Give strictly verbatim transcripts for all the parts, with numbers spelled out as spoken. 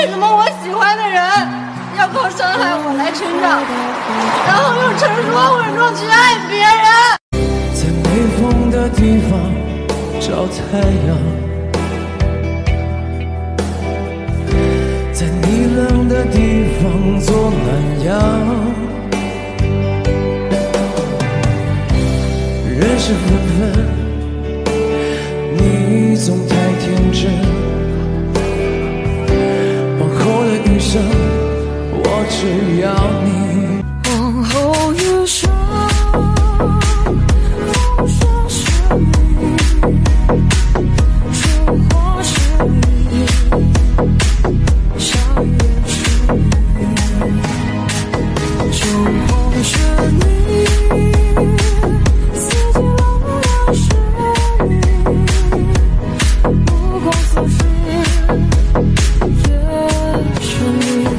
什么我喜欢的人要靠伤害我来成长，然后用成熟稳重去爱别人？ 在没风的地方找太阳，在你冷的地方做暖阳。人事纷纷，你总太天真。往后的余生，我只要你。 往后余生，风雪是你，春花是你，夏月是你，秋红是你，四季冷暖是你，目光所至也是你。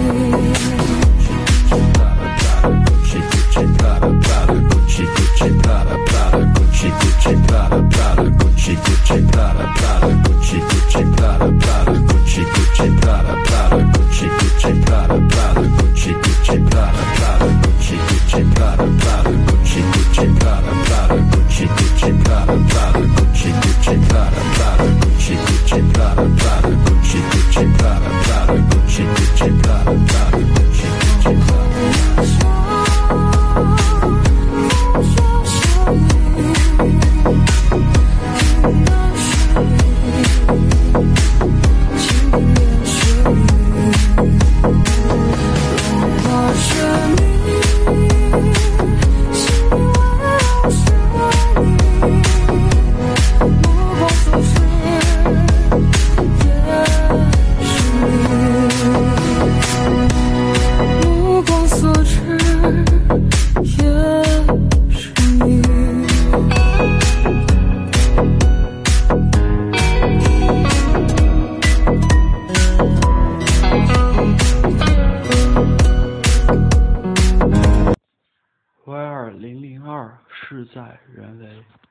Y 二零零二事在人为。